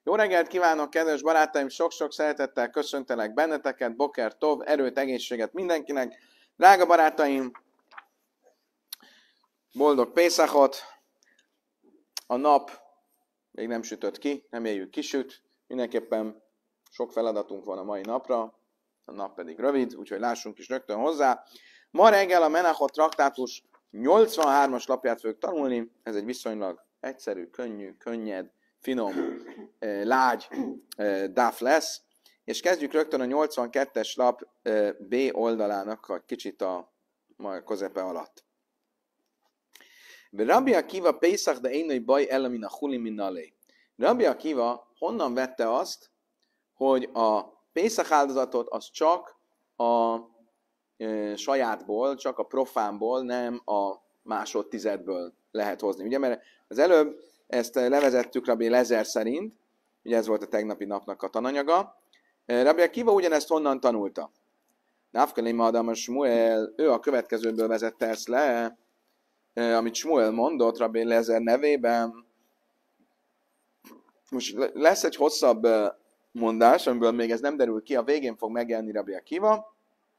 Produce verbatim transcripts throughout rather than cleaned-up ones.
Jó reggelt kívánok, kedves barátaim! Sok-sok szeretettel köszöntelek benneteket, Boker Tov, erőt, egészséget mindenkinek. Drága barátaim, boldog Pészachot! A nap még nem sütött ki, nem éljük kisüt. Mindenképpen sok feladatunk van a mai napra, a nap pedig rövid, úgyhogy lássunk is rögtön hozzá. Ma reggel a Menachot traktátus nyolcvanhármas lapját fogjuk tanulni. Ez egy viszonylag egyszerű, könnyű, könnyed, finom, lágy dáf lesz. És kezdjük rögtön a nyolcvankettes lap B oldalának a kicsit a közepe alatt. Rabbi Akiva Pészach de énai baj ella min a chuli min alé. Rabbi Akiva honnan vette azt, hogy a Pészach áldozatot az csak a e, sajátból, csak a profánból, nem a másodtizedből lehet hozni. Ugye, mert az előbb ezt levezettük Rabbi Lezer szerint, ugye ez volt a tegnapi napnak a tananyaga. Rabbi Akiva ugyanezt honnan tanulta? Nafkalim Adam a Smuel, ő a következőből vezette ezt le, amit Smuel mondott Rabbi Lezer nevében. Most lesz egy hosszabb mondás, amiből még ez nem derül ki, a végén fog megjelenni Rabbi Akiva,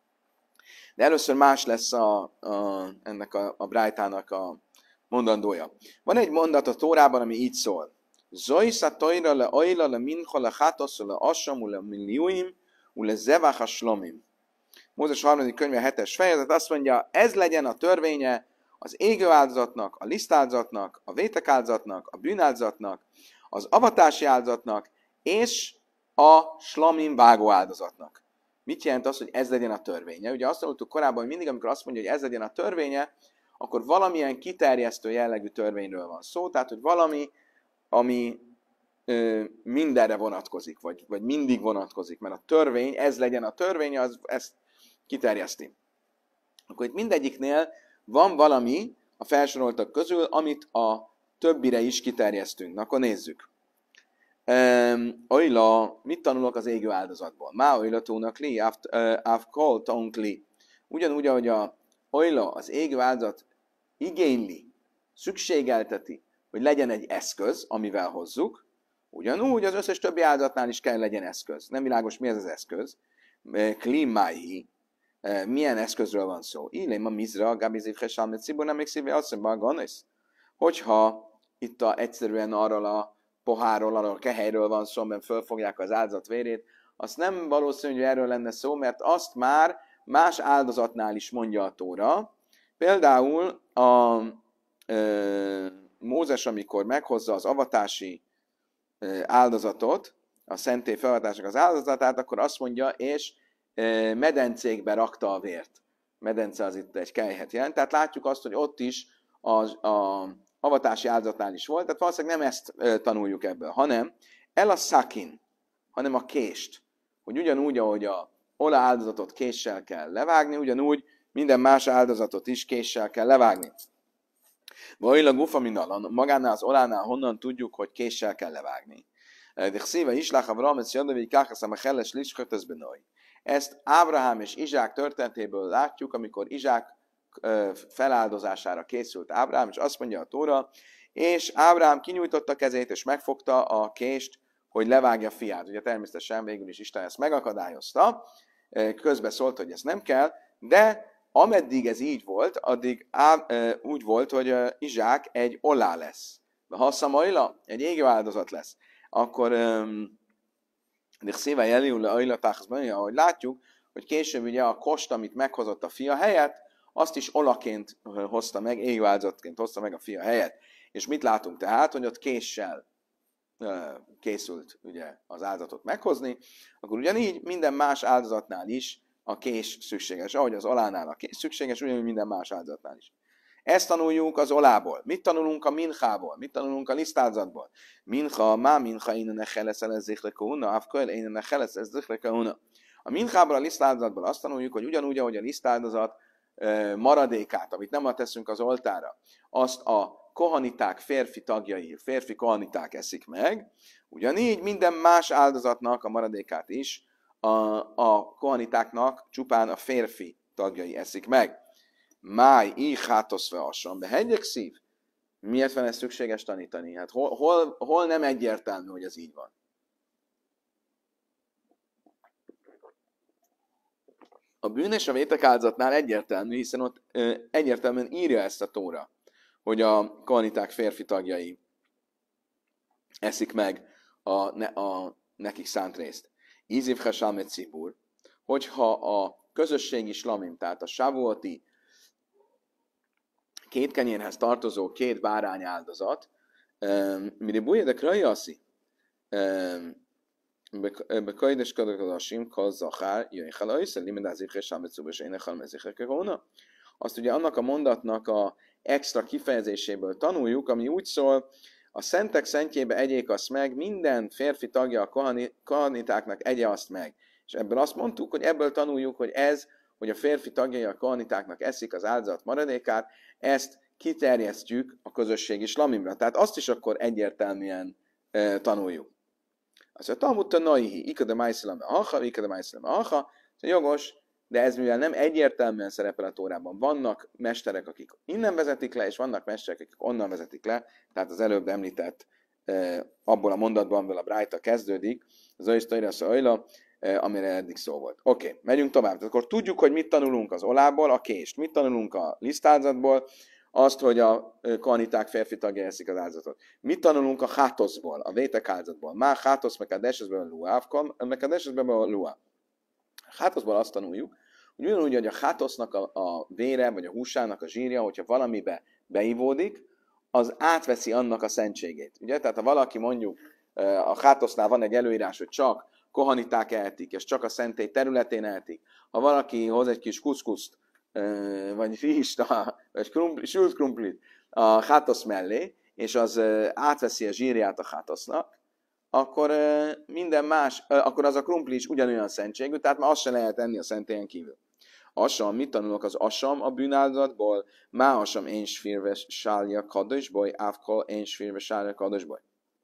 de először más lesz a, a, ennek a, a brájtának a mondandója. Van egy mondat a Tórában, ami így szól. Zoisza tojra le oila le mincha le chátosz le assam le milliuim le zevach a slomim. Mózes harmadik könyve hetes fejezet azt mondja, ez legyen a törvénye az égő áldozatnak, a lisztáldozatnak, a vétek áldozatnak, a bűnáldozatnak, az avatási áldozatnak, és a slamim vágó áldozatnak. Mit jelent az, hogy ez legyen a törvénye? Ugye azt mondtuk korábban, hogy mindig, amikor azt mondja, hogy ez legyen a törvénye, akkor valamilyen kiterjesztő jellegű törvényről van szó, tehát, hogy valami, ami ö, mindenre vonatkozik, vagy, vagy mindig vonatkozik, mert a törvény, ez legyen a törvény, az ezt kiterjeszti. Akkor itt mindegyiknél van valami a felsoroltak közül, amit a többire is kiterjesztünk. Na, akkor nézzük. Um, Oila, mit tanulok az égő áldozatból? Má oila tónak li, avkol tónk li. Ugyanúgy, ahogy a oila, az égő áldozat igényli, szükségelteti, hogy legyen egy eszköz, amivel hozzuk, ugyanúgy az összes többi áldozatnál is kell legyen eszköz. Nem világos, mi ez az eszköz. Klimáhi. Milyen eszközről van szó? Illém a mizra, gabiziv hesalmet szibor, nem még szívve azt mondja, ganész. Hogyha itt a, egyszerűen arról a pohárról, arról a kehelyről van szó, mert fölfogják az áldozat vérét, azt nem valószínű, hogy erről lenne szó, mert azt már más áldozatnál is mondja a Tóra. Például a e, Mózes, amikor meghozza az avatási e, áldozatot, a szentély felavatásának az áldozatát, akkor azt mondja, és e, medencékbe rakta a vért. Medence az itt egy kelyhet jelent. Tehát látjuk azt, hogy ott is az, a avatási áldozatnál is volt, tehát valószínűleg nem ezt e, tanuljuk ebből, hanem el a szakin, hanem a kést, hogy ugyanúgy, ahogy a ola áldozatot késsel kell levágni, ugyanúgy minden más áldozatot is késsel kell levágni. Vajla gufa minal, magánál az olánál honnan tudjuk, hogy késsel kell levágni. De szíve Islach Avraham, ez jadavi káhaszám a helles liskötöz benoj. Ezt Ábrahám és Izsák történetéből látjuk, amikor Izsák feláldozására készült Ábrahám, és azt mondja a Tóra, és Ábrahám kinyújtotta kezét, és megfogta a kést, hogy levágja fiát. Ugye természetesen végül is Isten ezt megakadályozta, közbe szólt, hogy ez nem kell, de ameddig ez így volt, addig á, úgy volt, hogy Izsák egy olá lesz. De ha Szamaila egy égő áldozat lesz, akkor de szíve jeliul le ajlatáhzban, ahogy látjuk, hogy később ugye a kost, amit meghozott a fia helyett, azt is olaként hozta meg, égő áldozatként hozta meg a fia helyett. És mit látunk tehát, hogy ott késsel készült ugye az áldozatot meghozni, akkor ugyanígy minden más áldozatnál is a kés szükséges. Ahogy az olánál a kés szükséges, ugyanúgy minden más áldozatnál is. Ezt tanuljuk az olából. Mit tanulunk a minchából? Mit tanulunk a lisztáldozatból? Mincha, má mincha, innen ne heleszel ez zichlekouna, afköl, innen ne heleszel ez zichlekouna. A minchából, a lisztáldozatból azt tanuljuk, hogy ugyanúgy, ahogy a lisztáldozat maradékát, amit nem teszünk az oltára, azt a kohaniták férfi tagjai, férfi kohaniták eszik meg, ugyanígy minden más áldozatnak a maradékát is a, a kohanitáknak csupán a férfi tagjai eszik meg. Máj, így hátoszve assan, de hegyek szív. Miért van ez szükséges tanítani? Hát hol, hol, hol nem egyértelmű, hogy ez így van? A bűn és a vétek áldozatnál egyértelmű, hiszen ott ö, egyértelműen írja ezt a Tóra, hogy a kohaniták férfi tagjai eszik meg a, ne, a nekik szánt részt. Íziv Hasalmet Cipur, hogyha a közösségi slamim, tehát a sávuoti két kenyérhez tartozó két bárány áldozat, mire bujjadek rajaszi, bekajdes kadasim, kazzachár, jöjjel a össze, limedázik Hasalmet Cipur, és én echal mezikek volna. Azt ugye annak a mondatnak a extra kifejezéséből tanuljuk, ami úgy szól, a szentek szentjébe egyék azt meg, minden férfi tagja a kohanitáknak egye azt meg. És ebből azt mondtuk, hogy ebből tanuljuk, hogy ez, hogy a férfi tagjai a kohanitáknak eszik az áldozat maradékát, ezt kiterjesztjük a közösségi slamimra. Tehát azt is akkor egyértelműen e, tanuljuk. Azt mondja, Talmud Tanaihi, ikade májszilame acha, ikade májszilame acha, jogos, de ez mivel nem egyértelműen szerepel a Tórában. Vannak mesterek, akik innen vezetik le, és vannak mesterek, akik onnan vezetik le, tehát az előbb említett e, abból a mondatban, amivel a Brájta kezdődik, az Öjsztajra Szajla, e, amire eddig szó volt. Oké, okay, megyünk tovább. Tehát akkor tudjuk, hogy mit tanulunk az olából, a kést, mit tanulunk a lisztáldozatból, azt, hogy a kohaniták férfi tagja eszik az áldozatot. Mit tanulunk a hátoszból, a vétek áldozatból? Már hátosz, meg a desesben a luávkon, meg a desesben a luáv. A hátoszból azt tanuljuk, hogy ugyanúgy, hogy a hátosznak a, a vére, vagy a húsának a zsírja, hogyha valamibe beivódik, az átveszi annak a szentségét. Ugye? Tehát ha valaki mondjuk, a hátosznál van egy előírás, hogy csak kohaniták ehetik, és csak a szentély területén ehetik. Ha valaki hoz egy kis kuszkuszt, vagy rist, vagy krumpli, sült krumplit a hátosz mellé, és az átveszi a zsírját a hátosznak, akkor minden más, akkor az a krumpli is ugyanolyan szentségű, tehát már azt se lehet enni a szentélyen kívül. Asam, mit tanulok az asam a bűnáldozatból? Má asam én sfírve sálja kadosboly, ávkol én sfírve sálja kadosboly.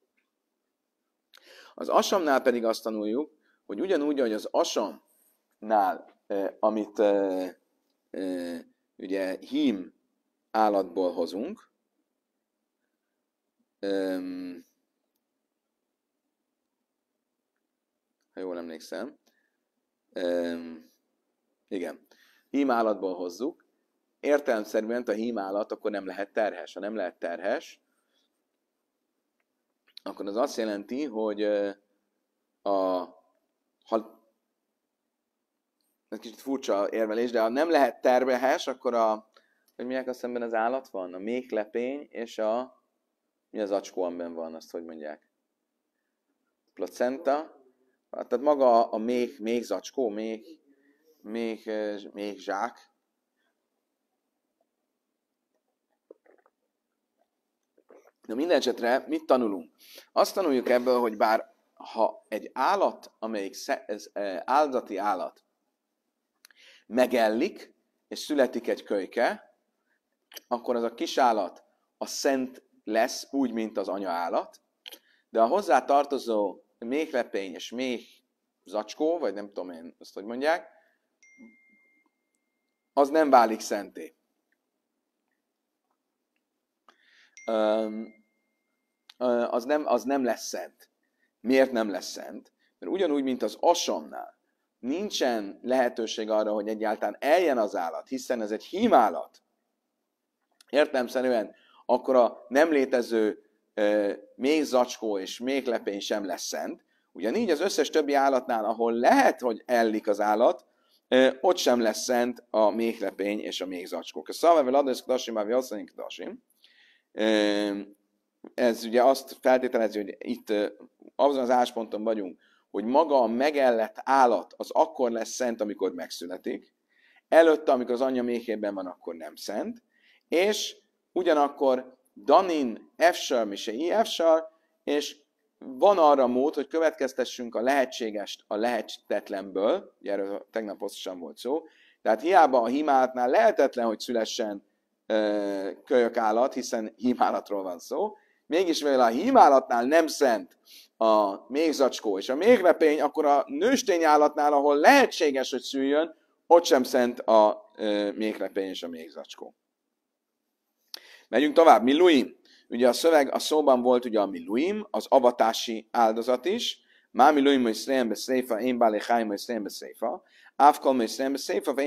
Az asamnál pedig azt tanuljuk, hogy ugyanúgy, hogy az asamnál, eh, amit eh, eh, ugye hím állatból hozunk, eh, ha jól emlékszem, eh, igen, hímállatból hozzuk, értelemszerűen a hímállat akkor nem lehet terhes. Ha nem lehet terhes, akkor az azt jelenti, hogy a, ha, ez kicsit furcsa érvelés, de ha nem lehet terhes, akkor a, hogy milyen szemben az állat van? A méhlepény és a, mi az acskó, amiben van, azt hogy mondják? Placenta, tehát maga a méh, méhzacskó, méh, méh, méh zsák. De minden esetre mit tanulunk? Azt tanuljuk ebből, hogy bár ha egy állat, amelyik ez áldozati állat, megellik, és születik egy kölyke, akkor az a kis állat a szent lesz, úgy, mint az anya állat, de a hozzá tartozó méhlepény és méh zacskó, vagy nem tudom én azt, hogy mondják, az nem válik szenté. Az nem, az nem lesz szent. Miért nem lesz szent? Mert ugyanúgy, mint az asamnál, nincsen lehetőség arra, hogy egyáltalán eljen az állat, hiszen ez egy hímállat. Értelemszerűen akkor a nem létező euh, méhzacskó és méhlepény sem lesz szent. Ugyanígy az összes többi állatnál, ahol lehet, hogy ellik az állat, euh, ott sem lesz szent a méhlepény és a méhzacskó. Köszönöm, adás kdasim, már viasszanik kdasim. Ez ugye azt feltételezi, hogy itt azon az állásponton vagyunk, hogy maga a megellett állat az akkor lesz szent, amikor megszületik, előtte, amikor az anyja méhében van, akkor nem szent, és ugyanakkor Danin, Efsar, Misei, Efsar, és van arra mód, hogy következtessünk a lehetséges a lehetetlenből, ugye erről tegnap hosszasan volt szó, tehát hiába a hímálatnál lehetetlen, hogy szülessen kölyök állat, hiszen hímállatról van szó. Mégis mivel a hímállatnál nem szent a méhzacskó és a méhlepény, akkor a nőstény állatnál, ahol lehetséges, hogy szüljön, ott sem szent a méhlepény és a méhzacskó. Megyünk tovább. Miluim. Ugye a szöveg, a szóban volt ugye a miluim, az avatási áldozat is. Má miluim, hogy szrejembe széfa, én bálé hájma, hogy szrejembe széfa. Ávkol Mőszrejembe Széfa,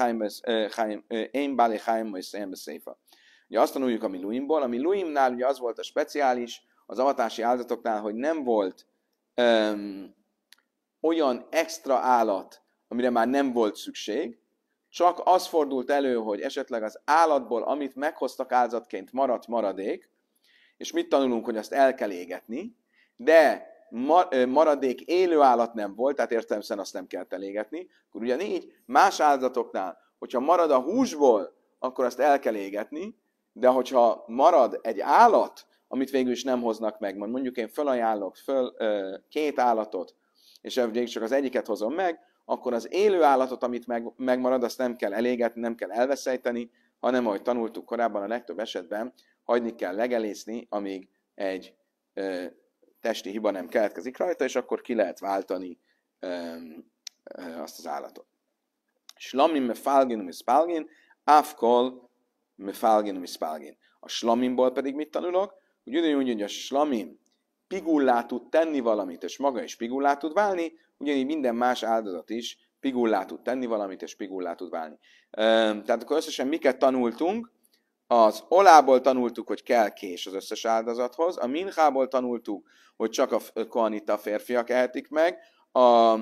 én Bálé Chájm Mőszrejembe Széfa. Ugye azt tanuljuk a Miluimból. A Miluimnál ugye az volt a speciális, az avatási áldozatoknál, hogy nem volt um, olyan extra állat, amire már nem volt szükség, csak az fordult elő, hogy esetleg az állatból, amit meghoztak áldozatként, maradt maradék, és mit tanulunk, hogy azt el kell égetni, de maradék élő állat nem volt, tehát értelemszerűen azt nem kellett elégetni, akkor ugyanígy más áldozatoknál, hogyha marad a húsból, akkor azt el kell égetni, de hogyha marad egy állat, amit végül is nem hoznak meg, mondjuk én felajánlok föl ö, két állatot, és végül csak az egyiket hozom meg, akkor az élő állatot, amit meg, megmarad, azt nem kell elégetni, nem kell elveszejteni, hanem, ahogy tanultuk korábban, a legtöbb esetben hagyni kell legelészni, amíg egy ö, testi hiba nem keletkezik rajta, és akkor ki lehet váltani ö, ö, azt az állatot. Slamim me falgin me spalgin, afkol me falgin me spalgin. A slamimból pedig mit tanulok? Hogy ugyanúgy, hogy a slamim pigullá tud tenni valamit, és maga is pigullá tud válni, ugyanígy minden más áldozat is pigullá tud tenni valamit, és pigullá tud válni. Tehát akkor összesen miket tanultunk? Az olából tanultuk, hogy kell kés az összes áldozathoz, a minchából tanultuk, hogy csak a kohanita férfiak ehetik meg, a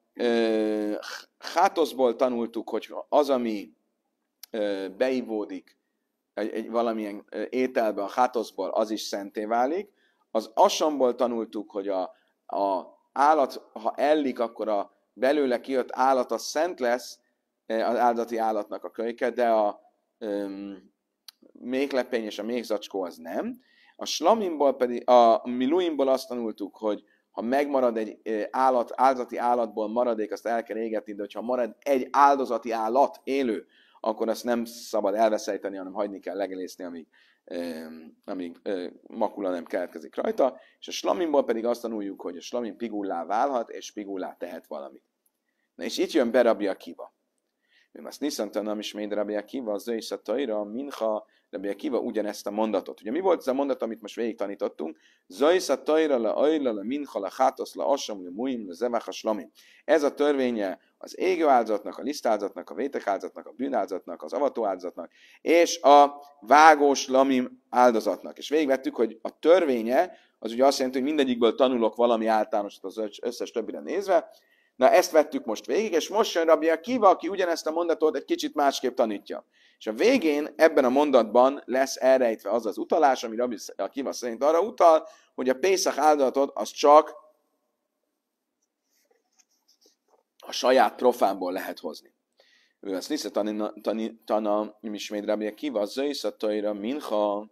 ö, hátoszból tanultuk, hogy az, ami ö, beivódik egy, egy valamilyen ételbe a hátoszból, az is szenté válik. Az assamból tanultuk, hogy a, a állat, ha ellik, akkor a belőle kijött állat az szent lesz, az áldati állatnak a kölyke, de a um, méhlepény és a méhzacskó az nem. A slamimból pedig, a miluimból azt tanultuk, hogy ha megmarad egy állat, áldozati állatból maradék, azt el kell égetni, de ha marad egy áldozati állat élő, akkor azt nem szabad elveszejteni, hanem hagyni kell legelészni, amíg, amíg makula nem keletkezik rajta. És a slamimból pedig azt tanuljuk, hogy a slamim pigullá válhat, és pigullá tehet valamit. Na és itt jön be Rabbi Akiva. Ő azt niszantanam is még Rabbi Akiva, az Zöjsz a Tajra, Mincha, Rabbi Akiva ugyanezt a mondatot. Ugye mi volt ez a mondat, amit most végig tanítottunk? Zöjsz a Tajra, la Ajla, la Mincha, la Hátosz, la Asam, la Muim, la Zevach, a Slamim. Ez a törvénye az égő áldozatnak, a lisztáldozatnak, a vétek áldozatnak, a bűnáldozatnak, az avató áldozatnak, és a vágós lamim áldozatnak. És végigvettük, hogy a törvénye, az ugye azt jelenti, hogy mindegyikből tanulok valami általánosat az összes többire nézve. Na ezt vettük most végig, és most jön Rabbi Akiva, aki ugyanezt a mondatot egy kicsit másképp tanítja. És a végén ebben a mondatban lesz elrejtve az az utalás, ami Rabbi Akiva szerint arra utal, hogy a Pészach áldozatot az csak a saját profánból lehet hozni. Ő azt nézze tanítana, ismét Rabbi Akiva, Zöjsz a Tajra, Mincha.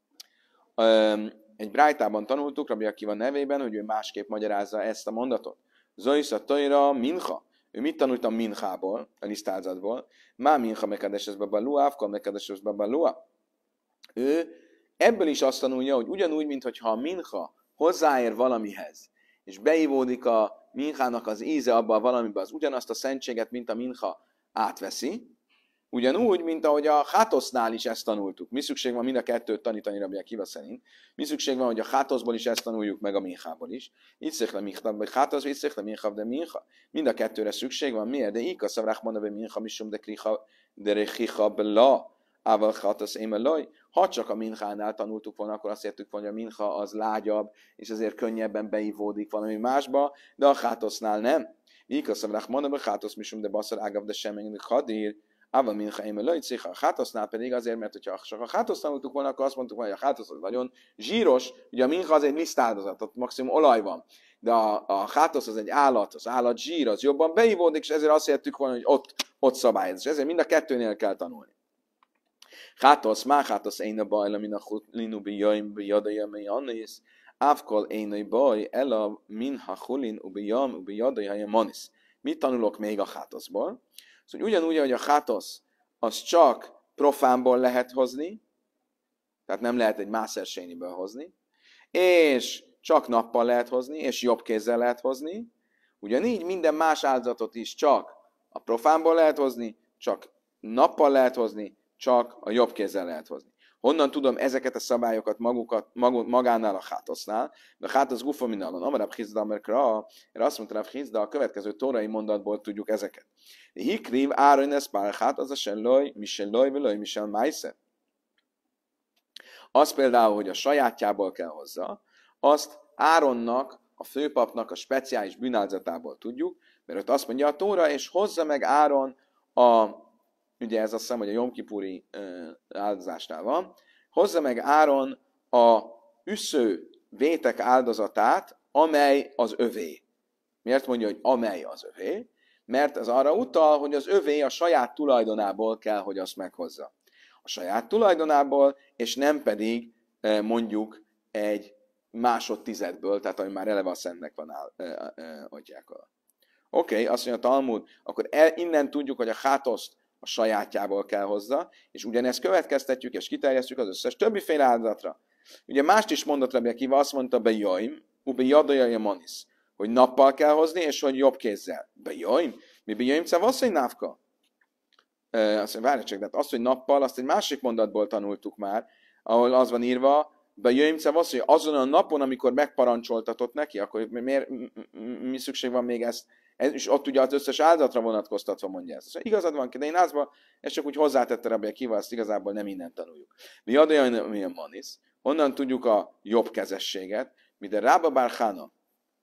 Egy brájtában tanultuk Rabbi Akiva nevében, hogy ő másképp magyarázza ezt a mondatot. Zöjsz a Tajra, Mincha. Ő mit tanult a Minchából, a lisztázatból? Má Mincha mekedeses babalua, afkal mekedeses babalua. Ő ebből is azt tanulja, hogy ugyanúgy, mintha a Mincha hozzáér valamihez, és beivódik a Minchának az íze abba a valamiben, az ugyanazt a szentséget, mint a Mincha átveszi, ugyanúgy, mint ahogy a Hátosznál is ezt tanultuk. Mi szükség van mind a kettőt tanítani Rabbi Akiva szerint? Mi szükség van, hogy a Hátoszból is ezt tanuljuk, meg a Minchából is? Így szék le Mincha, vagy Hátosz, így szék le Mincha, de Mincha. Mind a kettőre szükség van. Miért? De így a szavrák mondva, hogy Mincha misum de kricha, de rechicha bela, ával Hátosz émelaj. Ha csak a Minchánál tanultuk volna, akkor azt értük volna, hogy a Mincha az lágyabb, és azért könnyebben beivódik valami másba, de a Hátosznál nem. Így a szavrák mondva, hogy Hátosz misum de baszar ágav de semmi hadír. Ával Mincha émelaj, a Hátosznál pedig azért, mert hogyha csak a Hátosz tanultuk volna, akkor azt mondtuk volna, hogy a Hátosz az nagyon zsíros, ugye a Mincha az egy lisztáldozat, ott maximum olaj van. De a, a Hátosz az egy állat, az állat zsír, az jobban beivódik, és ezért azt értük volna, hogy ott, ott szabályoz. És ezért mind a kettőnél kell tanulni. Hátosz, má Hátosz éjna bajla, min a chulinu bi jaim bi jadaja mi annész, ávkol éjnai baj, ela min ha chulin ubi jam ubi jadaja manis. Mit tanulok még a Hátoszból? Szóval ugyanúgy, hogy a Hátosz az csak profánból lehet hozni, tehát nem lehet egy mászersényiből hozni, és csak nappal lehet hozni, és jobb kézzel lehet hozni, ugyanígy minden más áldozatot is csak a profánból lehet hozni, csak nappal lehet hozni, csak a jobb kézzel lehet hozni. Honnan tudom ezeket a szabályokat magukat, maguk, magánál a hátosznál? De a hátosz gufa minallon. Amarab Hizda, mert erre azt mondta, hogy Hizda, a következő tórai mondatból tudjuk ezeket. Hikriv áron ez pár hátosz, a se loj, mi se loj, veloj, mi se májsze. Az például, hogy a sajátjából kell hozzá, azt Áronnak, a főpapnak a speciális bűnáldozatából tudjuk, mert ott azt mondja a Tóra, és hozza meg Áron a, ugye ez azt hiszem, hogy a Jom Kipuri áldozásnál van, hozza meg Áron a üsző vétek áldozatát, amely az övé. Miért mondja, hogy amely az övé? Mert ez arra utal, hogy az övé a saját tulajdonából kell, hogy azt meghozza. A saját tulajdonából, és nem pedig mondjuk egy másodtizedből, tehát ami már eleve a szentnek van áll, adják alá. Oké, okay, azt mondja a Talmud, akkor el, innen tudjuk, hogy a hátoszt a sajátjából kell hozzá, és ugyanezt következtetjük, és kiterjesztjük az összes többiféle áldozatra. Ugye mást is mondott Rabbi Akiva, azt mondta be joim, ube jadajaja manis, hogy nappal kell hozni, és hogy jobb kézzel. Be joim? Mi be joim szavasz, hogy návka? Azt mondja, várj csak, de azt, hogy nappal, azt egy másik mondatból tanultuk már, ahol az van írva, bejöjjön szavasz, hogy azon a napon, amikor megparancsoltatott neki, akkor miért, mi szükség van még ezt? És ott ugye az összes áldatra vonatkoztatva mondja ezt. Szóval igazad van, de én házban, ez csak úgy hozzátette Rabbi Akiva, azt igazából nem innen tanuljuk. Mi ad olyan, milyen manis? Honnan tudjuk a jobb kezességet? Mide Rába Bárhána.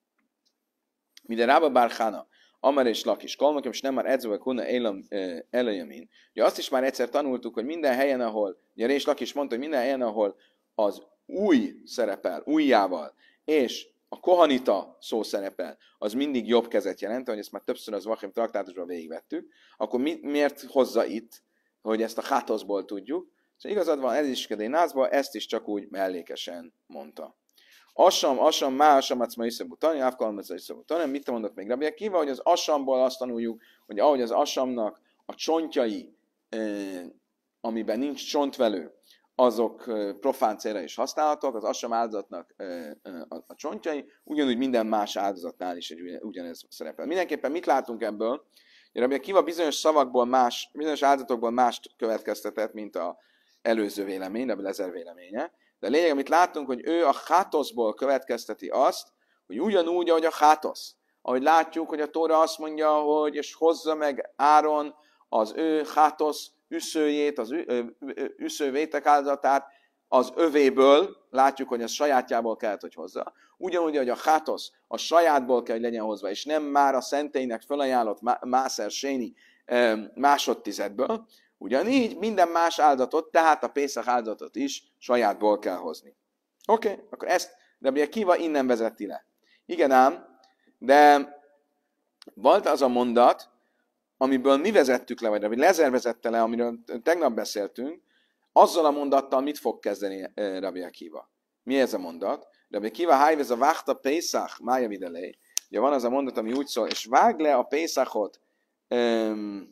Mide Rába Bárhána. Amar és Lakis. Kalmakem, és nem már edzővel kuna elejemin. Ugye azt is már egyszer tanultuk, hogy minden helyen, ahol, ugye Rés Lakis mondta, hogy minden helyen, ahol az új szerepel, újjával, és a kohanita szó szerepel, az mindig jobb kezet jelent, ahogy ezt már többször az Vachim traktátusban végigvettük, akkor mi, miért hozza itt, hogy ezt a hátoszból tudjuk? Szóval igazad van, ez is kedénázba, ezt is csak úgy mellékesen mondta. Asam, asam, má, asam, acma iszabutani, ávkalmazza iszabutani. Mit mondott még Rabbi Akiva, hogy az asamból azt tanuljuk, hogy ahogy az asamnak a csontjai, eh, amiben nincs csontvelő, azok profán célra is használhatók, az asam áldozatnak a csontjai, ugyanúgy minden más áldozatnál is egy ugyanez szerepel. Mindenképpen mit látunk ebből? Rabbi Akiva bizonyos szavakból más, bizonyos áldozatokból mást következtetett, mint az előző vélemény, Rabbi Lezer véleménye. De a lényeg, amit látunk, hogy ő a hátoszból következteti azt, hogy ugyanúgy, ahogy a hátosz. Ahogy látjuk, hogy a Tóra azt mondja, hogy és hozza meg Áron az ő hátosz üszőjét, az üszővétek áldozatát az övéből, látjuk, hogy az sajátjából kellett, hogy hozza. Ugyanúgy, hogy a hátosz a sajátból kell, hogy legyen hozva, és nem már a szentélynek felajánlott mászer séni másodtizedből, ugyanígy minden más áldozatot, tehát a Pészach áldozatot is sajátból kell hozni. Oké, okay, akkor ezt Rabbi Akiva innen vezeti le. Igen ám, de volt az a mondat, amiből mi vezettük le, vagy Rabbi Lezer vezette le, amiről tegnap beszéltünk, azzal a mondattal mit fog kezdeni Rabbi Akiva? Mi ez a mondat? Rabbi Akiva hájvez a vágta Pészach, mája videlé. Ugye van az a mondat, ami úgy szól, és vág le a Pészachot, um,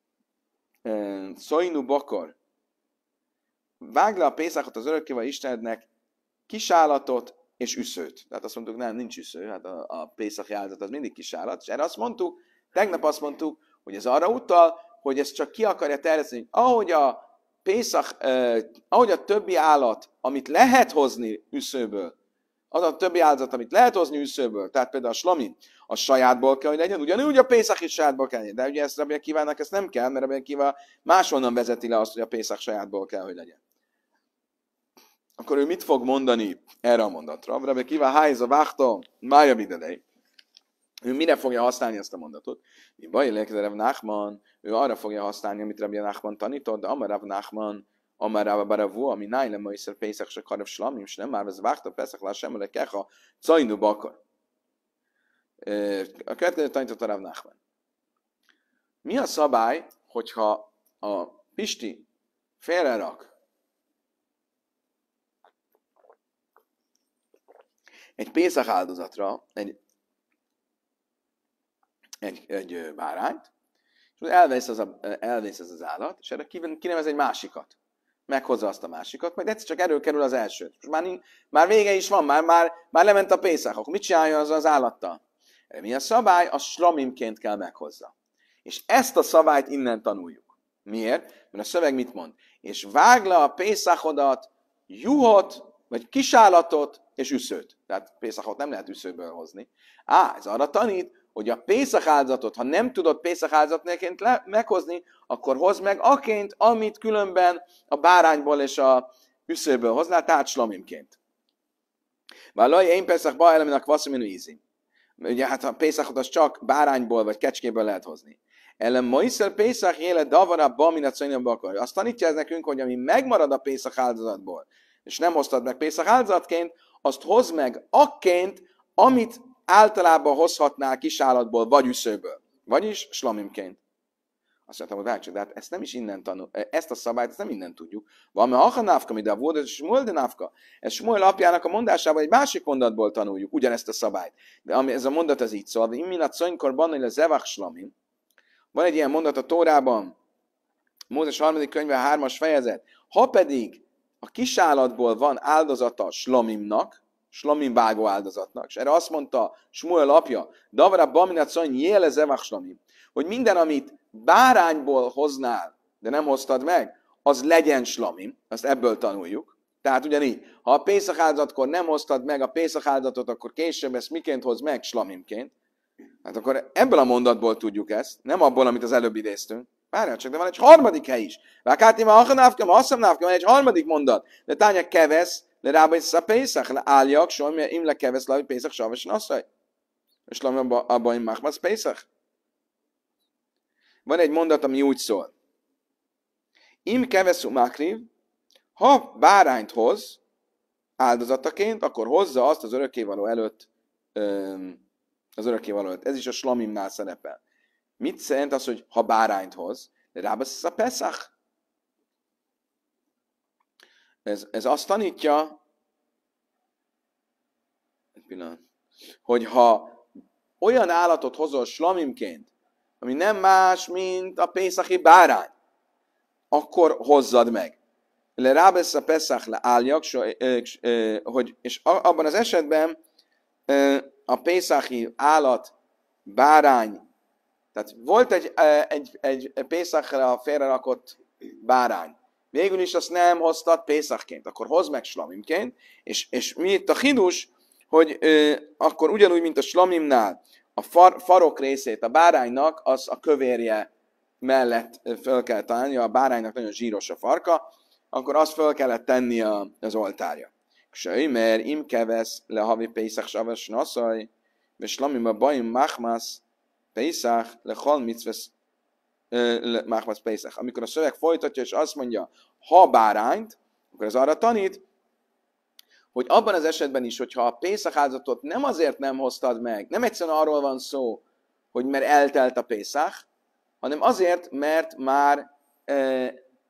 um, szojnu bokor, vág le a Pészachot az örökkéval Istenednek kisállatot és üszőt. Tehát azt mondtuk, nem, nincs üsző, hát a, a Pészach áldozat az mindig kisállat, és erre azt mondtuk, tegnap azt mondtuk, hogy ez arra utal, hogy ezt csak ki akarja terjeszteni, ahogy a Pészach, eh, ahogy a többi állat, amit lehet hozni üszőből, az a többi áldozat, amit lehet hozni üszőből, tehát például a slami, a sajátból kell, hogy legyen, ugyanúgy a Pészach is sajátból kell legyen, de ugye ezt Rabbi Akivának ezt nem kell, mert Rabbi Akiva máshonnan vezeti le azt, hogy a Pészach sajátból kell, hogy legyen. Akkor ő mit fog mondani erre a mondatra? Rabbi Akiva hájza vágta, mája videlej. Ő mire fogja használni ezt a mondatot? Mi baj, Rav Nachman, ő arra fogja használni, amit Rabbi Nachman tanított, de Amar Rav Nachman, Amar Rav Baravu, ami nájlem ma iszer Pészach se karev slamim, és nem már ez vágta Pészach lássam, le kecha, cajnu bakar. A következő tanította Rav Nachman. Mi a szabály, hogyha a Pisti félrerak egy Pészach áldozatra, egy Egy, egy bárányt, és elvész az, a, elvész az az állat, és erre kinevez egy másikat. Meghozza azt a másikat, majd egyszer csak erről kerül az elsőt. Most már, már vége is van, már, már, már lement a Pészach, akkor mit csinálja az az állattal? Erre mi a szabály? A slamimként kell meghozza. És ezt a szabályt innen tanuljuk. Miért? Mert a szöveg mit mond? és vágd le a pészachodat, juhot, vagy kisállatot, és üszőt. Tehát pészachot nem lehet üszőből hozni. Á, ez arra tanít, hogy a pészach áldozatot, ha nem tudod pészach áldozatnéként meghozni, akkor hozd meg aként, amit különben a bárányból és a üszőből hoznál, tehát slomimként. Vállalja én pészach ba eleminak vassziminu ízi. Ugye hát a pészachot az csak bárányból vagy kecskéből lehet hozni. Ellen Moisel pészach éle davara ba minat szöjnöm akar. Azt tanítja ez nekünk, hogy ami megmarad a pészach áldozatból, és nem hoztad meg pészach áldozatként, azt hozd meg akként, amit általában hozhatnál kisállatból, vagy üszőből. Vagyis slomimként. Azt mondtam, hogy várj, de hát ezt nem is innen tanul, ezt a szabályt, ezt nem innen tudjuk. Van, mert ha návka, mi de volt, ez Smuel de návka. Ez Smuel apjának a mondásában egy másik mondatból tanuljuk ugyanezt a szabályt. De ami, ez a mondat ez így szól, imminat szonykor banni le zevach slomim. Van egy ilyen mondat a Tórában, Mózes harmadik könyve, hármas fejezet. Ha pedig a kisállatból van áldozata slomimnak, slomim vágó áldozatnak, és erre azt mondta Smuel apja, davra baminat szony jéle zevach slomim, hogy minden, amit bárányból hoznál, de nem hoztad meg, az legyen slomim, azt ebből tanuljuk. Tehát ugyanígy, ha a pészach áldozatkor nem hoztad meg a pészach áldozatot, akkor később ezt miként hoz meg? Slomimként. Hát akkor ebből a mondatból tudjuk ezt, nem abból, amit az előbb idéztünk. Várjál csak, de van egy harmadik hely is. Vákáti ma achanávka, ma asszamnávka, van egy harmadik mondat. De tánya kevesz, le rába is a pészach, le álljak, soha im le kevesz, le pészach, savas, nasszaj. És lami abba im machmasz pészach. Van egy mondat, ami úgy szól. Im keveszú makriv, ha bárányt hoz áldozataként, akkor hozza azt az örökkévaló előtt, az örökkévaló előtt. Ez is a slomimnál szerepel. Mit jelent az, hogy ha bárányt hoz? De rábasz a Pesach. Ez, ez azt tanítja, egy pillanat, hogy ha olyan állatot hozol slomimként, ami nem más, mint a pészachi bárány, akkor hozzad meg. Le rábesz a Pesach le álljak, hogy, és abban az esetben a pészachi állat, bárány, tehát volt egy, egy, egy pészachra félrerakott bárány. Végül is azt nem hoztad pészachként, akkor hozd meg slomimként, és, és mi itt a hidus, hogy ö, akkor ugyanúgy, mint a slomimnál, a far, farok részét a báránynak, az a kövérje mellett föl kell tenni, a báránynak nagyon zsíros a farka, akkor azt föl kellett tenni a, az oltárja. Söj, mert im kevesz le havi pészach savas naszaj, és slomim a bajim machmasz, Pészach, le hal mitzvesz, machmasz Pészach. Amikor a szöveg folytatja, és azt mondja, ha bárányt, akkor ez arra tanít, hogy abban az esetben is, hogyha a Pészach áldozatot nem azért nem hoztad meg, nem egyszerűen arról van szó, hogy mert eltelt a Pészach, hanem azért, mert már e,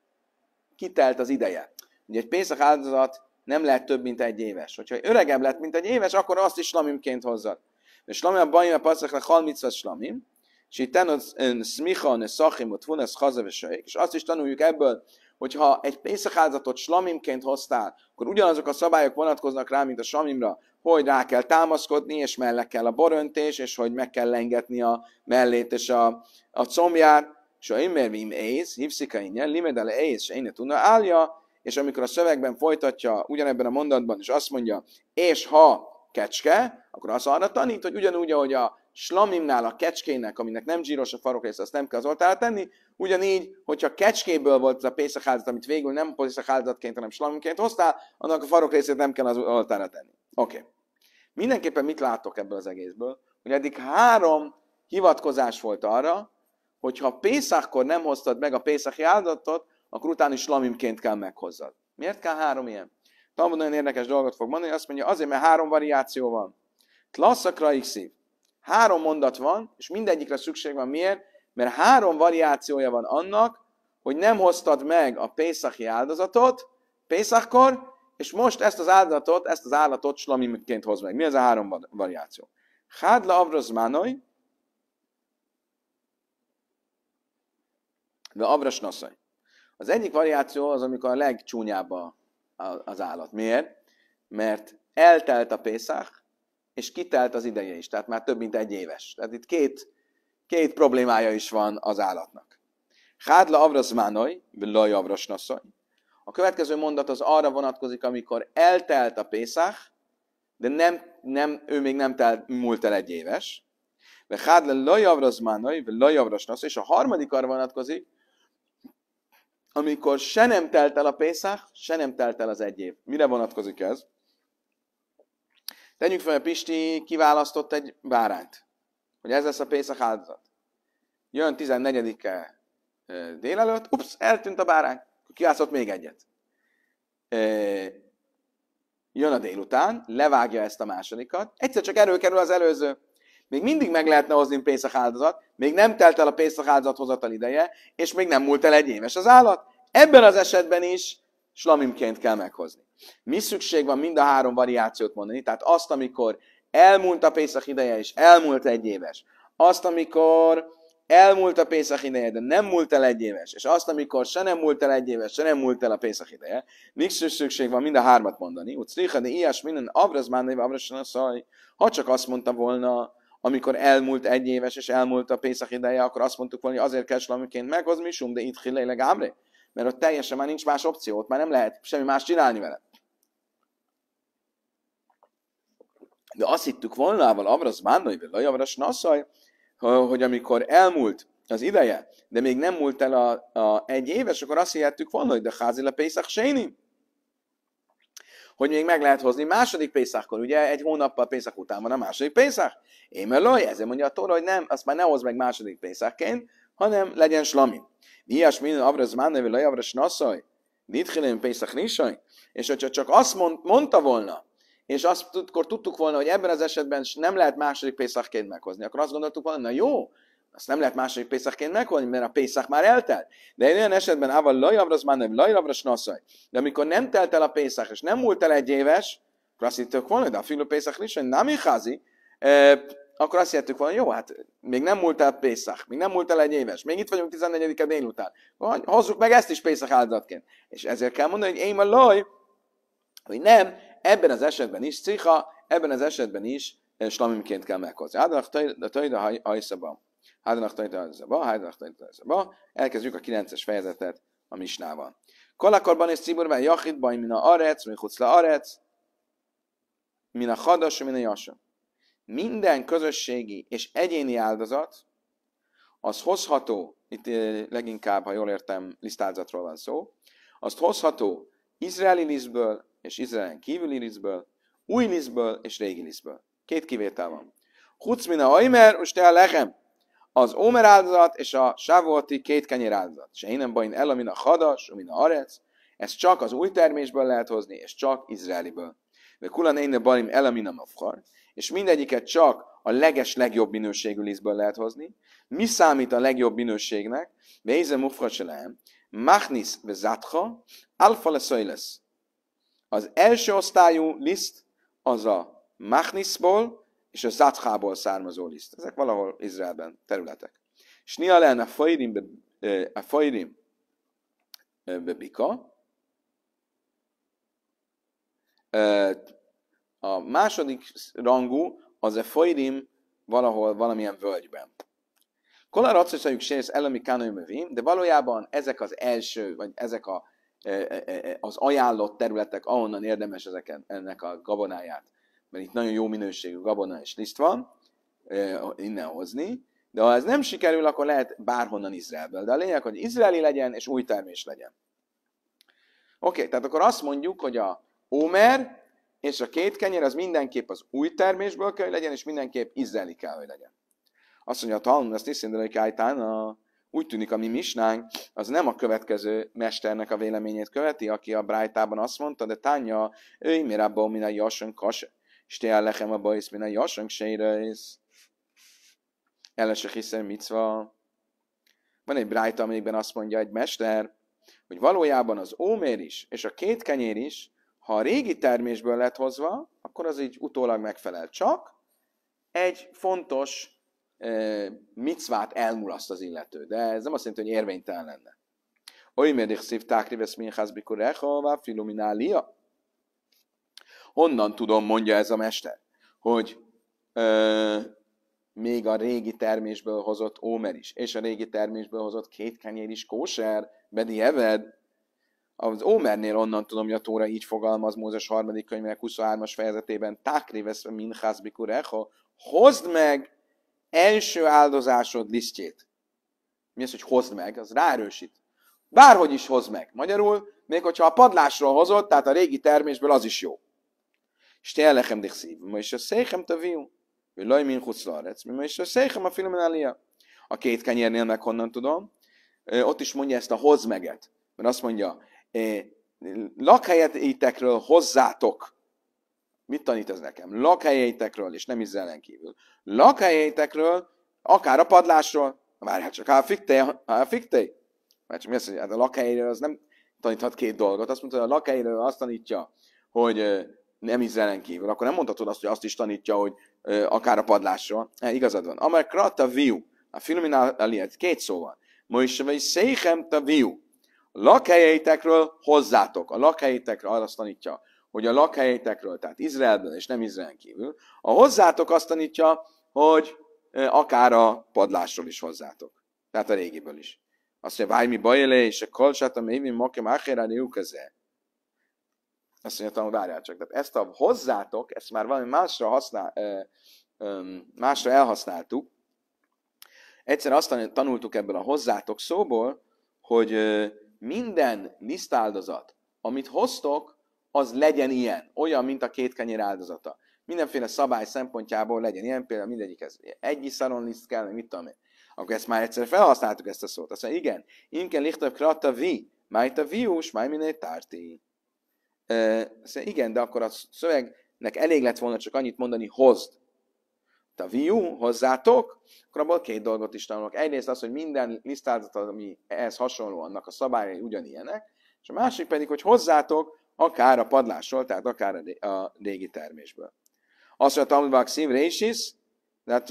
kitelt az ideje. Ugye egy Pészach áldozat nem lehet több, mint egy éves. Hogyha öregebb lett, mint egy éves, akkor azt is slamimként hozzad. És slamim a bajim a passzakra hal mitzvah slamim, és itt tenod szmicha, ne szachim, ott vunasz hazavesajék. És azt is tanuljuk ebből, hogyha egy pészach áldozatot slamimként hoztál, akkor ugyanazok a szabályok vonatkoznak rá, mint a slamimra, hogy rá kell támaszkodni, és mellé kell a boröntés, és hogy meg kell lengetni a mellét és a, a combját. És ha immer vim ész, hívszika ingyen, limedele ész, se innen tudna állja, és amikor a szövegben folytatja ugyanebben a mondatban, és azt mondja, és ha kecske, akkor az arra tanít, hogy ugyanúgy, ahogy a slamimnál a kecskének, aminek nem zsíros a farokrész, azt nem kell az oltára tenni, ugyanígy, hogyha kecskéből volt ez a pészach áldozat, amit végül nem pészach áldozatként, hanem slamimként hoztál, annak a farokrészét nem kell az oltára tenni. Oké. Okay. Mindenképpen mit látok ebből az egészből? Hogy eddig három hivatkozás volt arra, hogy ha pészachkor nem hoztad meg a pészachi áldozatot, akkor utána is slamimként kell meghozzad. Miért kell három ilyen? Talmud nagyon érdekes dolgot fog mondani, azt mondja, azért, mert három variáció van. Tlasszakra ikszív. Három mondat van, és mindegyikre szükség van. Miért? Mert három variációja van annak, hogy nem hoztad meg a pészachi áldozatot pészachkor, és most ezt az áldozatot, ezt az állatot slamimként hoz meg. Mi ez a három variáció? Hádla avroz mánoj, de avras naszaj. Az egyik variáció az, amikor a legcsúnyább a az állat. Miért? Mert eltelt a pészach, és kitelt az ideje is, tehát már több mint egy éves. Tehát itt két, két problémája is van az állatnak. Hádla avras mánoj, villaj avras naszaj. A következő mondat az arra vonatkozik, amikor eltelt a Pészach, de nem, nem, ő még nem telt, múlt el egy éves. Ve hádle lajavraz mánai, ve lajavras nasz, és a harmadik arra vonatkozik, amikor se nem telt el a Pészach, se nem telt el az egy év. Mire vonatkozik ez? Tegyük fel, hogy Pisti kiválasztott egy bárányt, hogy ez lesz a Pészach áldozat. Jön tizennegyedike délelőtt, ups, eltűnt a bárány, kiválasztott még egyet. Jön a délután, levágja ezt a másodikat, egyszer csak előkerül az előző. Még mindig meg lehetne hozni Pészach áldozat, még nem telt el a Pészach áldozat hozatal ideje, és még nem múlt el egy éves az állat. Ebben az esetben is slamimként kell meghozni. Mi szükség van mind a három variációt mondani? Tehát azt, amikor elmúlt a Pészach ideje, és elmúlt egy éves. Azt, amikor elmúlt a Pészach ideje, de nem múlt el egy éves. És azt, amikor se nem múlt el egy éves, se nem múlt el a Pészach ideje. Nincs szükség van mind a hármat mondani. Ucliha, de ilyes minden, abraz már név, abraz szaj. Ha csak azt mondta volna, amikor elmúlt egy éves, és elmúlt a Pészach ideje, akkor azt mondtuk volna, hogy azért kell slamimként meghozni, sum, de itt hilléleg ámré. Mert ott teljesen már nincs más opció, ott már nem lehet semmi más csinálni vele. De azt hittük volnával, avraz bánnai, vagy lajavras nasszaj, hogy amikor elmúlt az ideje, de még nem múlt el a, a egy éves, akkor azt hittük volna, hogy de házil a Pészach séni. Hogy még meg lehet hozni második Pészachkor. Ugye egy hónappal Pészach után van a második Pészach. Én meloj, ezért mondja a Tóra, hogy nem, azt már ne hozd meg második Pészachként, hanem legyen slamim. Miás minden avraz mánnevi lajavras nasszaj, nitchilén Pészach nisaj. És hogyha csak azt mond, mondta volna, és azt akkor tudtuk volna, hogy ebben az esetben nem lehet második Pészachként meghozni, akkor azt gondoltuk volna, na jó, azt nem lehet második Pészachként meghozni, mert a Pészach már eltelt. De egy olyan esetben, ával lajavraz mánnevi lajavras nasszaj, de amikor nem telt el a Pészach, és nem múlt el egy éves, akkor azt hittük volna, de a filo Pészach nisaj, nem iházi, akkor azt hittük volna, jó, hát még nem múlt el Pészach, még nem múlt el egy éves, még itt vagyunk tizennegyedike délután. Hozzuk meg ezt is Pészach áldozatként. És ezért kell mondani, hogy én a laj, hogy nem, ebben az esetben is cicha, ebben az esetben is slamimként kell meghozni. Hádanak tajda hajszaba, hádanak tajda hajszaba, hádanak tajda hajszaba. Elkezdjük a kilences fejezetet a misnával. Kolakorban és ciburban jachidban, min a arec, min hucla arec, min a hadas, min a jasa. Minden közösségi és egyéni áldozat, az hozható, itt leginkább, ha jól értem, lisztáldozatról van szó, azt hozható izraeli lisztből és izraelen kívüli lisztből, új lisztből és régi lisztből. Két kivétel van. Huc min a aimer, és te a lechem. Az ómer áldozat és a sávolti két kenyér áldozat. Se innen bajin el, min a hadas, min a arec. Ez csak az új termésből lehet hozni, és csak izraeliből. De kulan innen bajin el, min a mafkar. És mindegyiket csak a leges, legjobb minőségű lisztből lehet hozni. Mi számít a legjobb minőségnek? Véze mufra se lehem. Machnis ve zatcha, alfa leszajlesz. Az első osztályú liszt az a Machnisból és a Zatchából származó liszt. Ezek valahol Izraelben területek. És nia lenne a fajrim be, a fajrim bebika. A második rangú az a fajrim valahol valamilyen völgyben. Kolar accsajjuk sérsz elemi kánőmövim, de valójában ezek az első, vagy ezek a az ajánlott területek, ahonnan érdemes ezeket, ennek a gabonáját, mert itt nagyon jó minőségű gabona és liszt van, innen hozni, de ha ez nem sikerül, akkor lehet bárhonnan Izraelből. De a lényeg, hogy izraeli legyen és új termés legyen. Oké, okay, tehát akkor azt mondjuk, hogy a ómer és a két kenyér az mindenképp az új termésből kell, hogy legyen, és mindenképp izraeli kell, hogy legyen. Azt mondja, a Talmud, azt hiszem, hogy kájtán a úgy tűnik, a mi misnánk, az nem a következő mesternek a véleményét követi, aki a Brájtában azt mondta, de Tánya, ő miért abban, mint a jasson kas, és te lechem a bajsz, mint a jasson sejrejsz. Ellensek hiszen micva. Van egy Brájta, amikben azt mondja egy mester, hogy valójában az ómér is, és a két kenyér is, ha a régi termésből lett hozva, akkor az így utólag megfelel. Csak egy fontos micvát elmulaszt az illető, de ez nem azt jelenti, hogy érvénytelen lenne. Oly mérdich szívták rivesz minház bikurecha, filuminália. Honnan tudom, mondja ez a mester, hogy ö, még a régi termésből hozott ómer is, és a régi termésből hozott két kenyér is kóser, bedi eved. Az Ómernél onnan tudom, hogy a Tóra így fogalmaz Mózes harmadik könyvének huszonhármas fejezetében, Tákri veszve minhász bikurecha, hozd meg első áldozásod lisztjét. Mi az, hogy hozd meg? Az ráerősít. Bárhogy is hozd meg. Magyarul, még hogyha a padlásról hozott, tehát a régi termésből, az is jó. És te lechem dich szív. Ma is a széchem taviu. Ő laj min huszlarec. Ma is a széchem a filmen. A két kenyérnél meg honnan tudom. Ott is mondja ezt a hozd meget. Mert azt mondja, lakhelyeitekről hozzátok. Mit tanít ez nekem? Lakhelyeitekről, és nem Izraelen kívül. Lakhelyeitekről, akár a padlásról, várjál csak, ha fiktej, ha fiktej. Mert csak mi azt mondja, hát a lakhelyéről az nem taníthat két dolgot. Azt mondta, hogy a lakhelyéről azt tanítja, hogy nem Izraelen kívül. Akkor nem mondhatod azt, hogy azt is tanítja, hogy akár a padlásról. E, igazad van. Amar krata viu. A filminál aliet két szó van. Most vagy széchem ta viu. Lakhelyeitekről hozzátok. A lakhelyeitekről azt tanítja, hogy a lakhelyeitekről, tehát Izraelből és nem Izraelen kívül. A hozzátok azt tanítja, hogy akár a padlásról is hozzátok. Tehát a régiből is. Azt mondja, vájmi bajele, és a kolcsát, ami évén makem áhéráni jókeze. Azt mondja, hogy várjál csak. Tehát ezt a hozzátok, ezt már valami másra, használ, másra elhasználtuk. Egyszer azt tanultuk ebből a hozzátok szóból, hogy minden lisztáldozat, amit hoztok, az legyen ilyen. Olyan, mint a két kenyér áldozata. Mindenféle szabály szempontjából legyen ilyen, például mindegyikhez egy iszaron liszt kell, mit tudom én. Akkor ezt már egyszer felhasználtuk ezt a szót. Azt mondja, igen, inken lichtav krata vi, májta vius, máj minél tárti. Igen, de akkor a szövegnek elég lett volna csak annyit mondani, hozd. A viu, hozzátok, akkor abból két dolgot is tanulok. Egyrészt az, hogy minden lisztáldozat, ami ehhez hasonló, annak a szabályai ugyanilyenek, és a másik pedig, hogy hozzátok akár a padlásról, tehát akár a régi termésből. Azt mondja, Talmudban szívre is is, tehát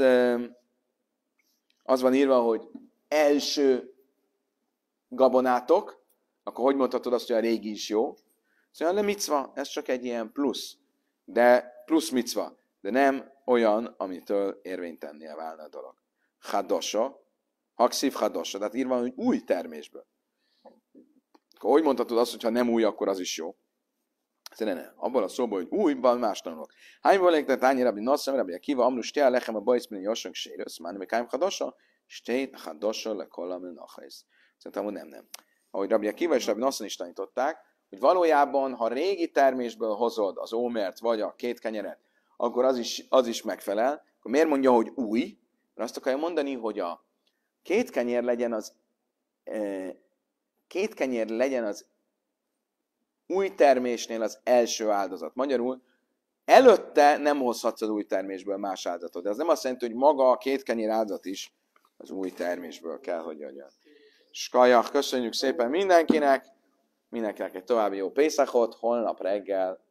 az van írva, hogy első gabonátok, akkor hogy mondhatod azt, hogy a régi is jó? Szóval nem micva, ez csak egy ilyen plusz, de plusz micva, de nem olyan, amitől érvénytennél válna a dolog. Hadosa, hakszív hadosa, tehát írva, hogy új termésből. Akkor hogy mondhatod azt, hogy ha nem új, akkor az is jó? Szerintem nem. Abban a szóban, hogy újban más tanulok. Hányból légy, tehát ányira, hogy nasszam, rabbi Akiva, amrus te lechem a bajszbeni jassak sérősz, már nem kájm hadosa, stét hadosa le kollam nachaisz. Szerintem, hogy nem, nem. Ahogy rabbi Akiva és rabbi Nassan is tanították, hogy valójában, ha régi termésből hozod az ómert vagy a két kenyeret, akkor az is, az is megfelel. Akkor miért mondja, hogy új? Mert azt akarja mondani, hogy a két kenyér legyen az e, két kenyér legyen az új termésnél az első áldozat. Magyarul előtte nem hozhatsz az új termésből más áldozatot. De az nem azt jelenti, hogy maga a két kenyér áldozat is az új termésből kell, hogy jöjjön. Skajak, köszönjük szépen mindenkinek! Mindenkinek egy további jó Pészakot, holnap reggel